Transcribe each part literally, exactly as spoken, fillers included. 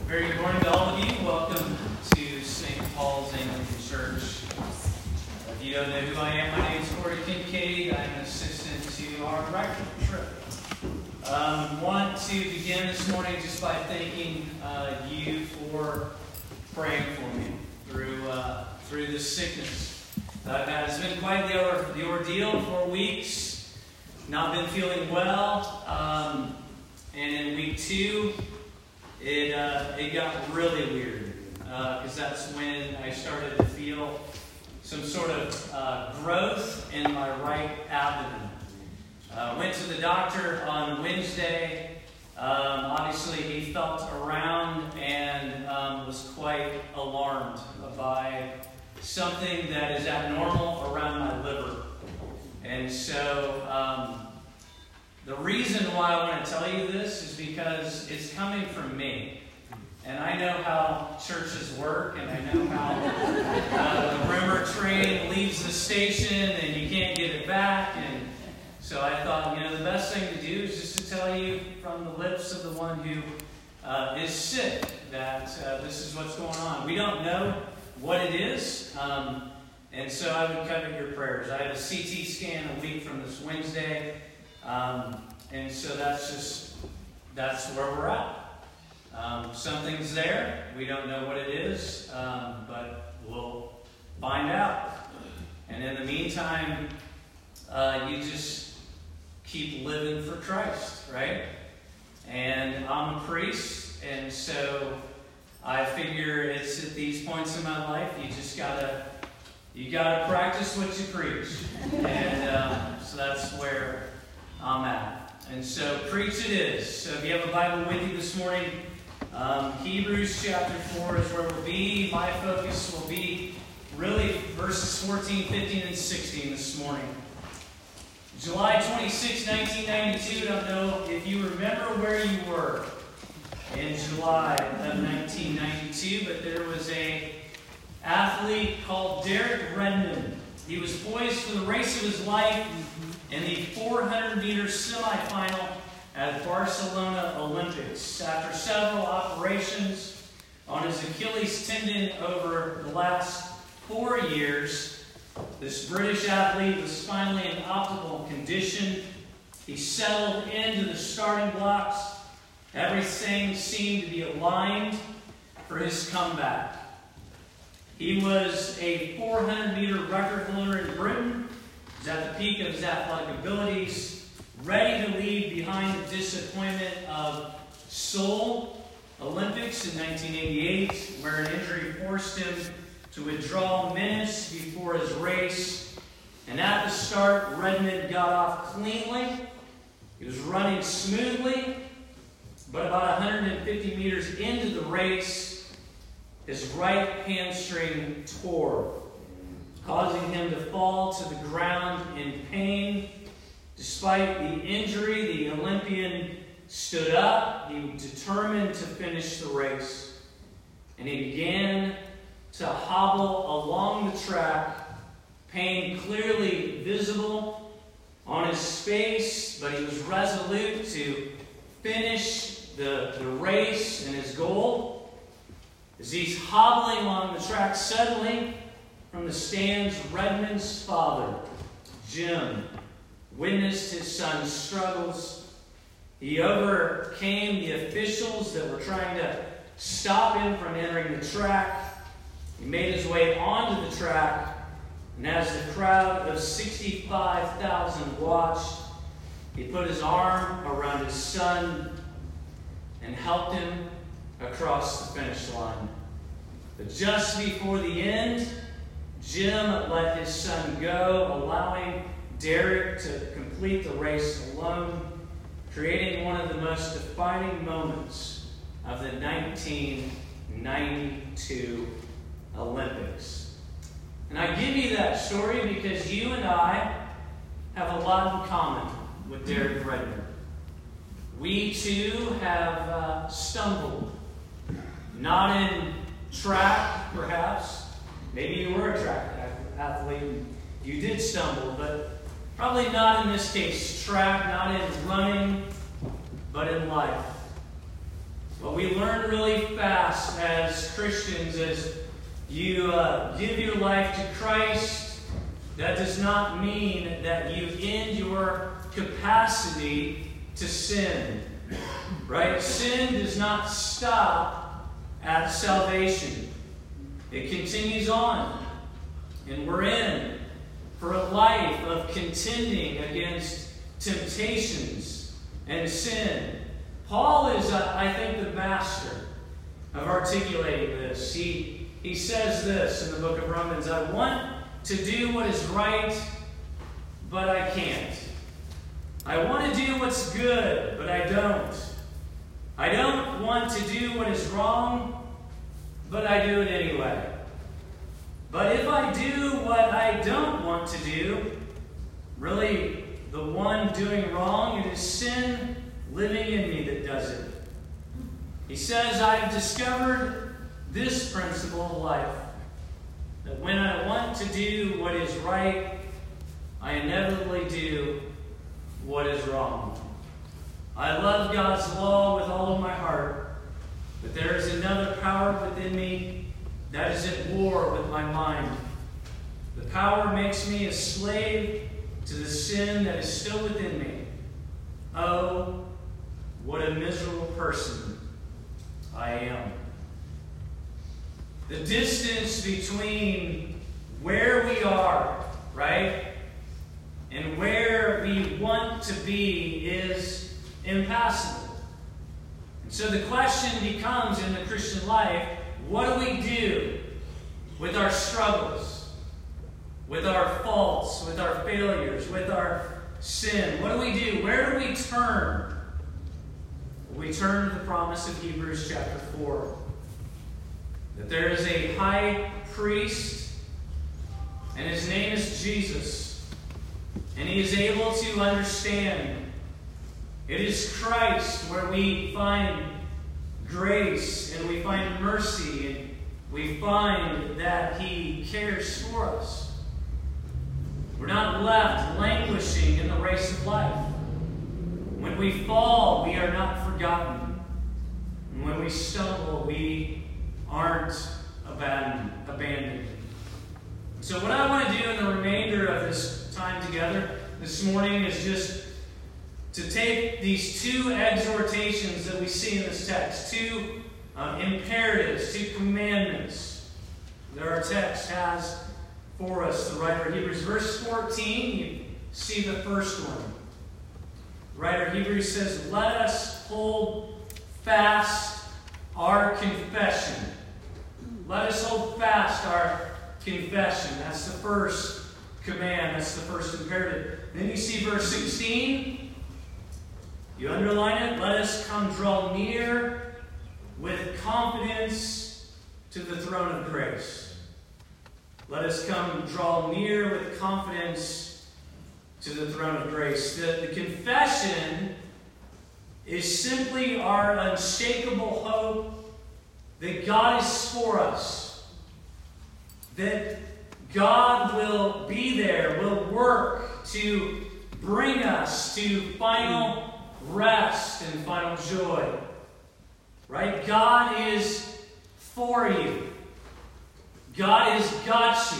Very good morning to all of you. Welcome to Saint Paul's Anglican Church. If you don't know who I am, my name is Corey Kincaid. I'm an assistant to our rector, Trip. Um, want to begin this morning just by thanking uh, you for praying for me through uh, through this sickness. Uh, it's been quite the, or- the ordeal for weeks. Not been feeling well, um, and in week two. It uh, it got really weird because uh, that's when I started to feel some sort of uh, growth in my right abdomen. Uh, went to the doctor on Wednesday. Um, obviously, he felt around and um, was quite alarmed by something that is abnormal around my liver. And so um, the reason why I want to tell you this is because it's coming from me. And I know how churches work, and I know how uh, the rumor train leaves the station and you can't get it back. And so I thought, you know, the best thing to do is just to tell you from the lips of the one who uh, is sick that uh, this is what's going on. We don't know what it is, um, and so I would covet your prayers. I had a C T scan a week from this Wednesday. Um, and so that's just, that's where we're at. Um, something's there. We don't know what it is, um, but we'll find out. And in the meantime, uh, you just keep living for Christ, right? And I'm a priest, and so I figure it's at these points in my life, you just gotta, you gotta practice what you preach. And um, so that's where I'm at. And so preach it is. So if you have a Bible with you this morning, um, Hebrews chapter four is where we'll be. My focus will be really verses fourteen, fifteen, and sixteen this morning. July twenty-sixth, nineteen ninety-two. I don't know if you remember where you were in July of nineteen ninety-two, but there was a athlete called Derek Redmond. He was poised for the race of his life in the four hundred meter semifinal at Barcelona Olympics. After several operations on his Achilles tendon over the last four years, this British athlete was finally in optimal condition. He settled into the starting blocks. Everything seemed to be aligned for his comeback. He was a four hundred meter record holder in Britain. He was at the peak of his athletic abilities, ready to leave behind the disappointment of Seoul Olympics in nineteen eighty-eight, where an injury forced him to withdraw minutes before his race. And at the start, Redmond got off cleanly. He was running smoothly, but about one hundred fifty meters into the race, his right hamstring tore, causing him to fall to the ground in pain. Despite the injury, the Olympian stood up. He was determined to finish the race. And he began to hobble along the track, pain clearly visible on his face, but he was resolute to finish the, the race and his goal. As he's hobbling along the track, suddenly, from the stands, Redmond's father, Jim, witnessed his son's struggles. He overcame the officials that were trying to stop him from entering the track. He made his way onto the track, and as the crowd of sixty-five thousand watched, he put his arm around his son and helped him across the finish line. But just before the end, Jim let his son go, allowing Derek to complete the race alone, creating one of the most defining moments of the nineteen ninety-two Olympics. And I give you that story because you and I have a lot in common with Derek Redmond. We too have uh, stumbled, not in track perhaps. Maybe you were a track athlete and you did stumble, but probably not in this case track, not in running, but in life. What we learn really fast as Christians is you uh, give your life to Christ. That does not mean that you end your capacity to sin. Right? Sin does not stop at salvation. It continues on. And we're in for a life of contending against temptations and sin. Paul is, uh, I think, the master of articulating this. He, he says this in the book of Romans, I want to do what is right, but I can't. I want to do what's good, but I don't. I don't want to do what is wrong, but I do it anyway. But if I do what I don't want to do, really the one doing wrong, it is sin living in me that does it. He says, I've discovered this principle of life, that when I want to do what is right, I inevitably do what is wrong. I love God's law with all of my heart, but there is another power within me that is at war with my mind. The power makes me a slave to the sin that is still within me. Oh, what a miserable person I am. The distance between where we are, right, and where we want to be is impassable. And so the question becomes in the Christian life, what do we do with our struggles, with our faults, with our failures, with our sin? What do we do? Where do we turn? We turn to the promise of Hebrews chapter four. That there is a high priest, and his name is Jesus. And he is able to understand. It is Christ where we find grace, and we find mercy, and we find that he cares for us. We're not left languishing in the race of life. When we fall, we are not forgotten. And when we stumble, we aren't abandoned. abandoned. So what I want to do in the remainder of this time together this morning is just to take these two exhortations that we see in this text, two um, imperatives, two commandments that our text has for us, the writer of Hebrews. Verse fourteen, you see the first one. The writer of Hebrews says, let us hold fast our confession. Let us hold fast our confession. That's the first command. That's the first imperative. Then you see verse sixteen. You underline it. Let us come draw near with confidence to the throne of grace. Let us come draw near with confidence to the throne of grace. The, the confession is simply our unshakable hope that God is for us. That God will be there, will work to bring us to final rest and final joy. Right? God is for you. God has got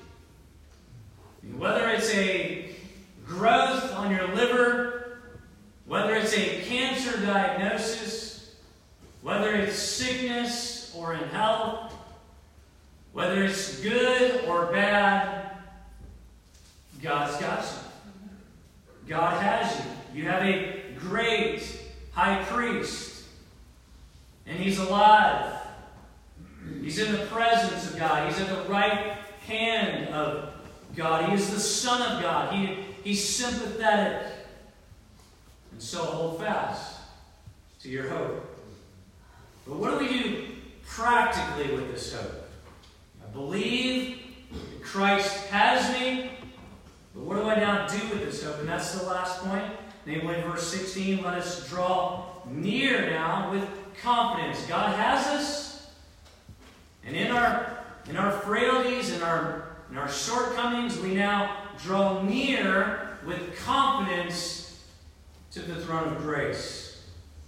you. Whether it's a growth on your liver, whether it's a cancer diagnosis, whether it's sickness or in health, whether it's good or bad, God's got you. God has you. You have a great high priest, and he's alive. He's in the presence of God. He's at the right hand of God. He is the Son of God. He, he's sympathetic. And so hold fast to your hope. But what do we do practically with this hope? I believe that Christ has me, but what do I now do with this hope? And that's the last point. Namely, verse sixteen, let us draw near now with confidence. God has us, and in our in our frailties, in our in our shortcomings, we now draw near with confidence to the throne of grace.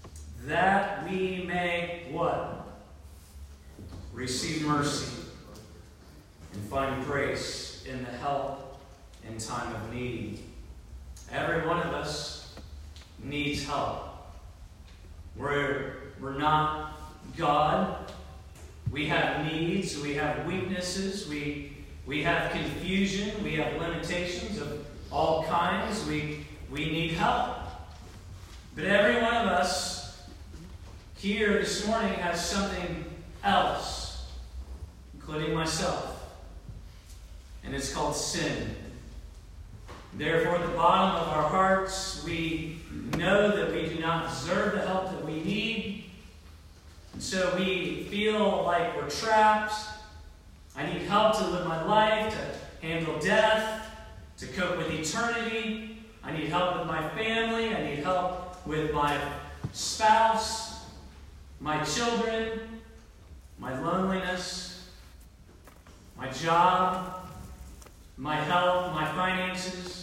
that we may what? Receive mercy and find grace in the help in time of need. Every one of us needs help. We're, we're not God. We have needs. We have weaknesses. We, we have confusion. We have limitations of all kinds. We, we need help. But every one of us here this morning has something else, including myself. And it's called sin. Therefore, at the bottom of our hearts, we know that we do not deserve the help that we need. And so we feel like we're trapped. I need help to live my life, to handle death, to cope with eternity. I need help with my family. I need help with my spouse, my children, my loneliness, my job, my health, my finances.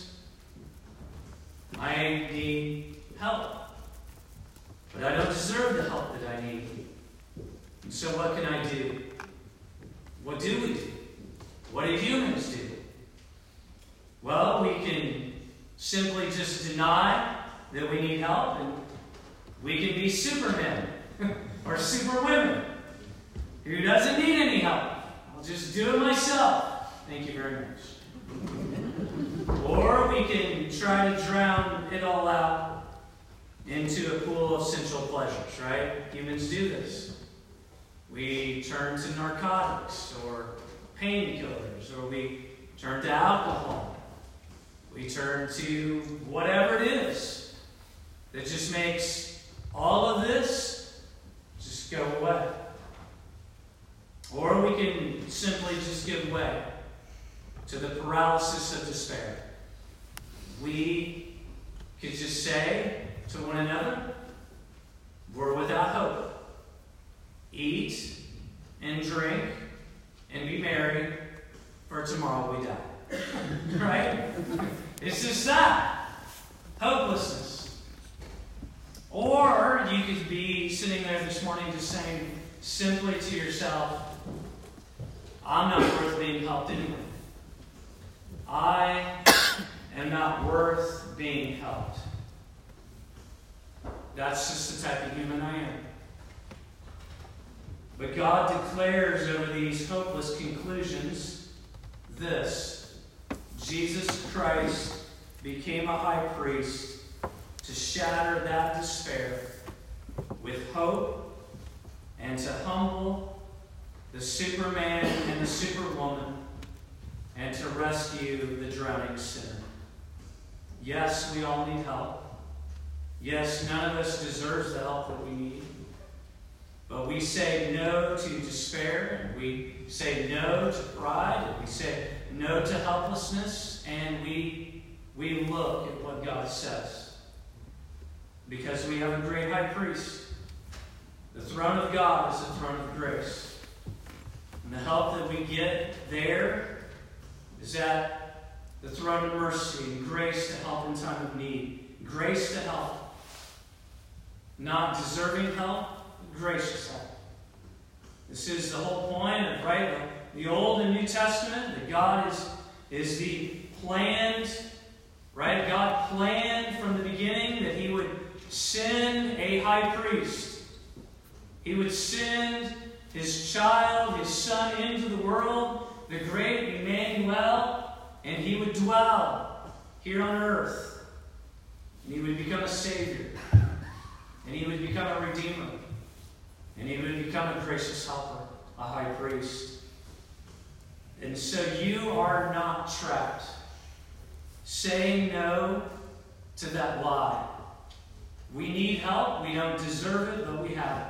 I need help. But I don't deserve the help that I need. And so what can I do? What do we do? What do humans do? Well, we can simply just deny that we need help, and we can be supermen or superwomen who doesn't need any help. I'll just do it myself. Thank you very much. Or we can try to drown it all out into a pool of sensual pleasures, right? Humans do this. We turn to narcotics or painkillers, or we turn to alcohol. We turn to whatever it is that just makes all of this just go away. Or we can simply just give way to the paralysis of despair. We could just say to one another, we're without hope. Eat and drink and be merry, for tomorrow we die. Right? It's just that. Hopelessness. Or you could be sitting there this morning just saying simply to yourself, I'm not worth being helped anyway. I am not worth being helped. That's just the type of human I am. But God declares over these hopeless conclusions this: Jesus Christ became a high priest to shatter that despair with hope and to humble the Superman and the Superwoman and to rescue the drowning sinner. Yes, we all need help. Yes, none of us deserves the help that we need. But we say no to despair, and we say no to pride, and we say no to helplessness, and we, we look at what God says. Because we have a great high priest. The throne of God is the throne of grace. And the help that we get there is at the throne of mercy and grace to help in time of need. Grace to help. Not deserving help, gracious help. This is the whole point of, right, the Old and New Testament, that God is, is the planned, right? God planned from the beginning that He would send a high priest. He would send His child, His Son, into the world, the great Emmanuel, and He would dwell here on earth. And He would become a Savior. And He would become a Redeemer. And He would become a gracious helper, a high priest. And so you are not trapped. Say no to that lie. We need help. We don't deserve it, but we have it.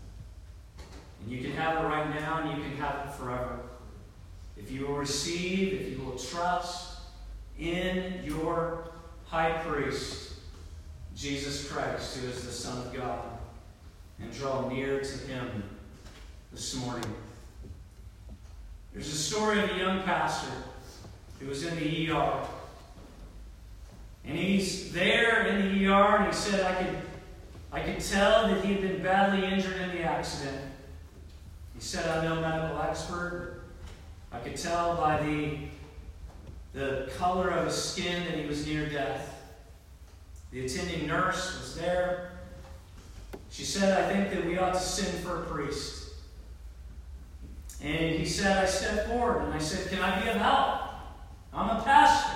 And you can have it right now, and you can have it forever. If you will receive, if you will trust in your high priest, Jesus Christ, who is the Son of God, and draw near to Him this morning. There's a story of a young pastor who was in the E R. And he's there in the E R, and he said, I could, I could tell that he had been badly injured in the accident. He said, I'm no medical expert. I could tell by the, the color of his skin that he was near death. The attending nurse was there. She said, I think that we ought to send for a priest. And he said, I stepped forward and I said, can I be of help? I'm a pastor.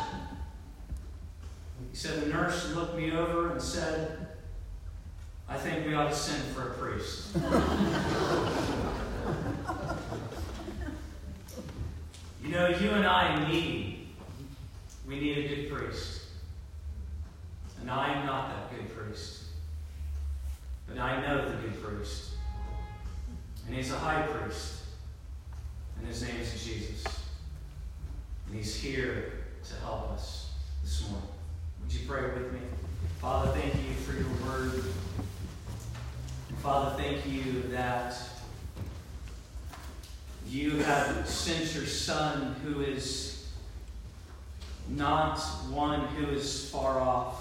He said, the nurse looked me over and said, I think we ought to send for a priest. You know, you and I need, we need a good priest. And I am not that good priest. But I know the good priest. And he's a high priest. And his name is Jesus. And he's here to help us this morning. Would you pray with me? Father, thank you for your word. And Father, thank you that you have sent your Son, who is not one who is far off.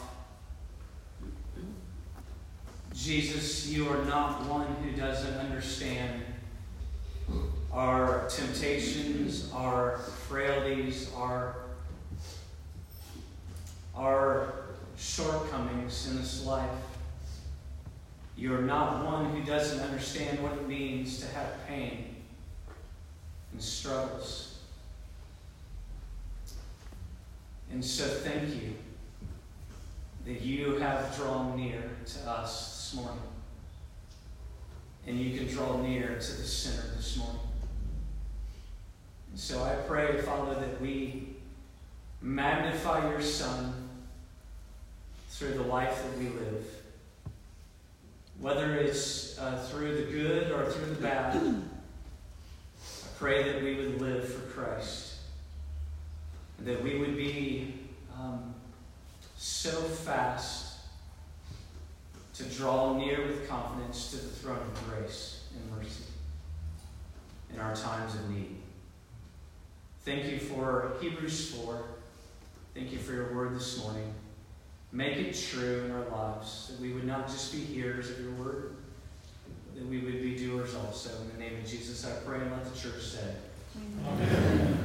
Jesus, you are not one who doesn't understand our temptations, our frailties, our, our shortcomings in this life. You're not one who doesn't understand what it means to have pain and struggles. And so thank you that you have drawn near to us this morning. And you can draw near to the sinner this morning. And so I pray, Father, that we magnify your Son through the life that we live. Whether it's uh, through the good or through the bad, I pray that we would live for Christ. And that we would be um, so fast to draw near with confidence to the throne of grace and mercy in our times of need. Thank you for Hebrews four. Thank you for your word this morning. Make it true in our lives, that we would not just be hearers of your word, but that we would be doers also. In the name of Jesus, I pray, and let the church say, Amen. Amen.